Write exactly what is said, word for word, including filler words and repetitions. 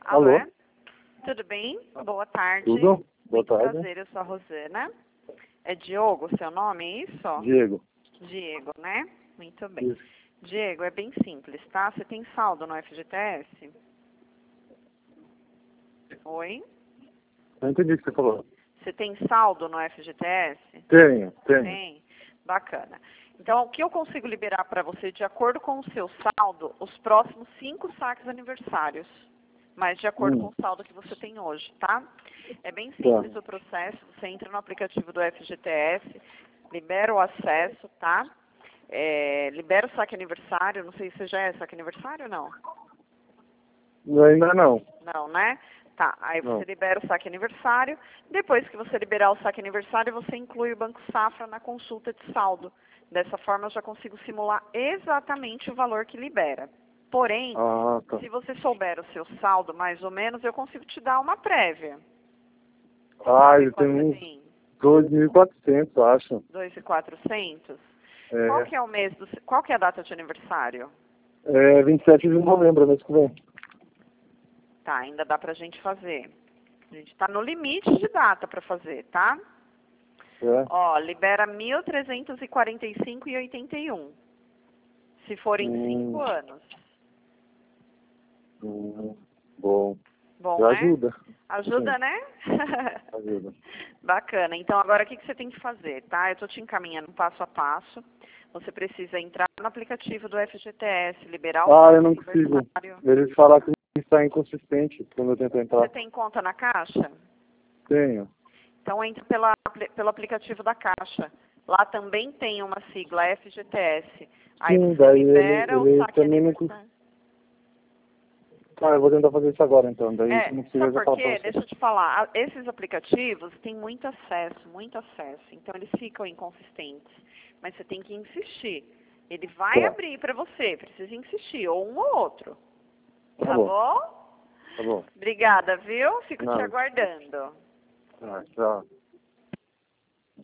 Alô? Alô? Tudo bem? Boa tarde. Tudo? Boa Muito tarde. prazer, eu sou a Rosana. É Diogo seu nome, é isso? Diego. Diego, né? Muito bem. Isso. Diego, é bem simples, tá? Você tem saldo no F G T S? Oi? Não entendi o que você falou. Você tem saldo no F G T S? Tenho, tenho. Tem? Bacana. Então, o que eu consigo liberar para você, de acordo com o seu saldo, os próximos cinco saques aniversários. Mas de acordo Hum. com o saldo que você tem hoje, tá? É bem simples Tá. o processo. Você entra no aplicativo do F G T S, libera o acesso, tá? É, libera o saque aniversário. Não sei se já é saque aniversário ou não. Ainda não. Não, né? Tá, aí você Não. libera o saque aniversário. Depois que você liberar o saque aniversário, você inclui o Banco Safra na consulta de saldo. Dessa forma, eu já consigo simular exatamente o valor que libera. Porém, Ah, tá. se você souber o seu saldo, mais ou menos, eu consigo te dar uma prévia. Ah, Sabe ele quanto tem você uns tem? dois mil e quatrocentos, acho. dois mil e quatrocentos? É, Qual que é o mês do... Qual que é a data de aniversário? é vinte e sete de novembro, mês que vem. Tá, ainda dá pra gente fazer. A gente tá no limite de data pra fazer, tá? É. Ó, libera mil trezentos e quarenta e cinco e oitenta e um. Se for em cinco Hum, anos. hum, bom. Bom, Já né? ajuda. Ajuda, Sim, né? ajuda. Bacana. Então, agora o que, que você tem que fazer, tá? Eu tô te encaminhando passo a passo. Você precisa entrar no aplicativo do F G T S, liberar o Ah, eu saque não consigo. aniversário. Eles falaram que está inconsistente quando eu tento Você entrar. tem conta na Caixa? Tenho. Então, entre pela, pelo aplicativo da Caixa. Lá também tem uma sigla F G T S. Aí Sim, você daí ele, libera o ele saque também não cons- aniversário. Ah, eu vou tentar fazer isso agora então. Daí se É, não consigo, eu sabe já por falo pra quê? você. Deixa eu te falar. a- Esses aplicativos têm muito acesso, muito acesso. Então, eles ficam inconsistentes. Mas você tem que insistir. Ele vai Tá. abrir para você. Precisa insistir. Ou um ou outro. Tá Tá bom. bom? Tá bom. Obrigada, viu? Fico te Nada. aguardando. Ah, tchau.